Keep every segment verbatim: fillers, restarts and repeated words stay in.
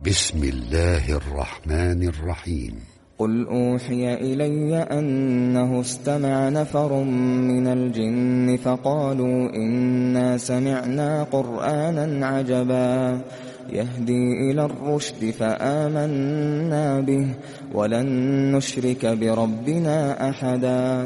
بسم الله الرحمن الرحيم. قل أوحي إلي أنه استمع نفر من الجن فقالوا إنا سمعنا قرآنا عجبا يهدي إلى الرشد فآمنا به ولن نشرك بربنا أحدا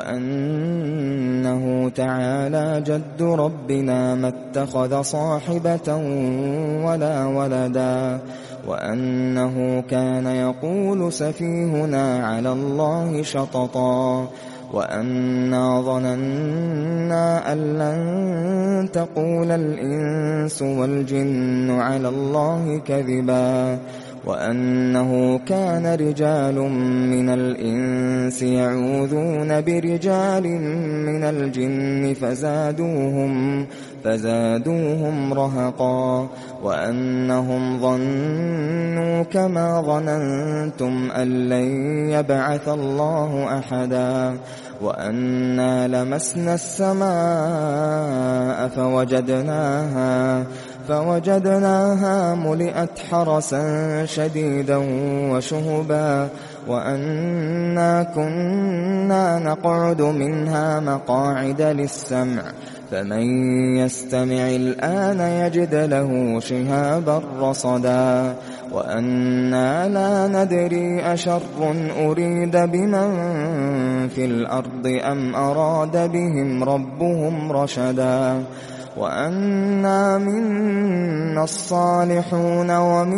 وأنه تعالى جد ربنا ما اتخذ صاحبة ولا ولدا وأنه كان يقول سفيهنا على الله شططا وأنا ظننا أن لن تقول الإنس والجن على الله كذبا وأنه كان رجال من الإنس يعوذون برجال من الجن فزادوهم فزادوهم رهقا وأنهم ظنوا كما ظننتم أن لن يبعث الله أحدا وأنا لمسنا السماء فوجدناها فوجدناها ملئت حرسا شديدا وشهبا وأنا كنا نقعد منها مقاعد للسمع فمن يستمع الآن يجد له شهابا رصدا وأنا لا ندري أشر أريد بمن في الأرض أم أراد بهم ربهم رشدا وأنا منا الصالحون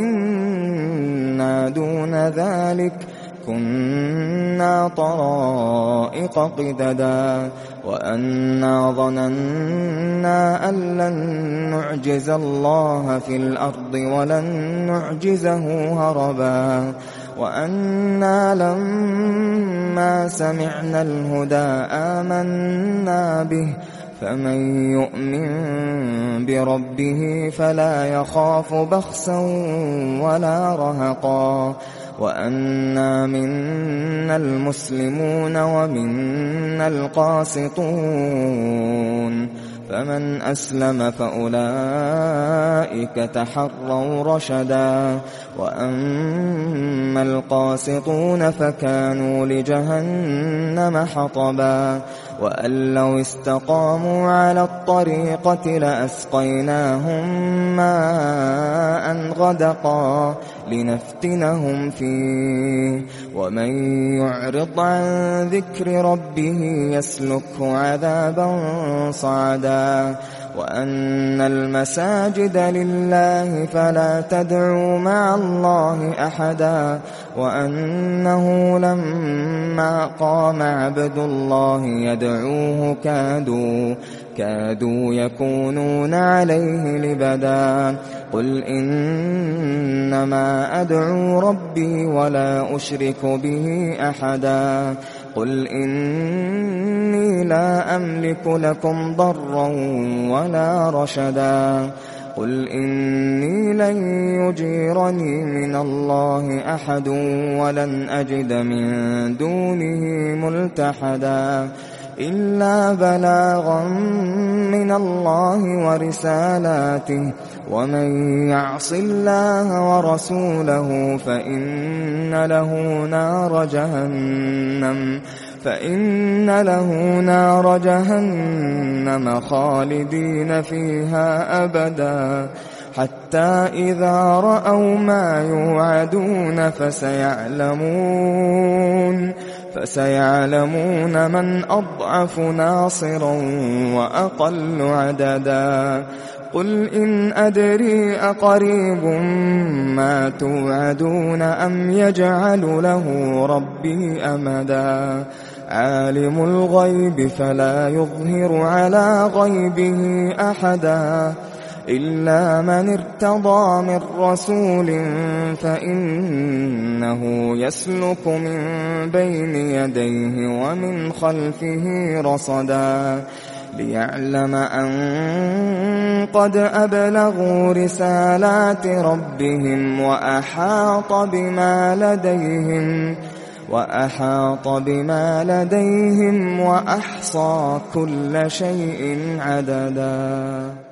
ومنا دون ذلك كنا طرائق قددا وأنا ظننا أن لن نعجز الله في الأرض ولن نعجزه هربا وأنا لما سمعنا الهدى آمنا به فمن يؤمن بربه فلا يخاف بخسا ولا رهقا وأنا منا المسلمون ومنا القاسطون فمن أسلم فأولئك تحروا رشدا وأما القاسطون فكانوا لجهنم حطبا وأن لو استقاموا على الطريقة لأسقيناهم ماء غدقا لنفتنهم فيه ومن يعرض عن ذكر ربه يسلكه عذابا صعدا وأن المساجد لله فلا تدعوا مع الله أحدا وأنه لما قام عبد الله يدعوه كادوا كادوا يكونون عليه لبدا قل إنما أدعو ربي ولا أشرك به أحدا قل إني لا أملك لكم ضرا ولا رشدا قل إني لن يجيرني من الله أحد ولن أجد من دونه ملتحدا إلا بلاغا من الله ورسالاته ومن يعص الله ورسوله فإن له نار جهنم فإن له نار جهنم خالدين فيها أبدا حتى إذا رأوا ما يوعدون فسيعلمون فسيعلمون من أضعف ناصرا وأقل عددا قل إن أدري أقريب ما توعدون أم يجعل له ربي أمدا عالم الغيب فلا يظهر على غيبه أحدا إلا من ارتضى من رسول فإنه يسلك من بين يديه ومن خلفه رصدا ليعلم أن قد أبلغوا رسالات ربهم وأحاط بما لديهم وأحاط بما لديهم وأحصى كل شيء عددا.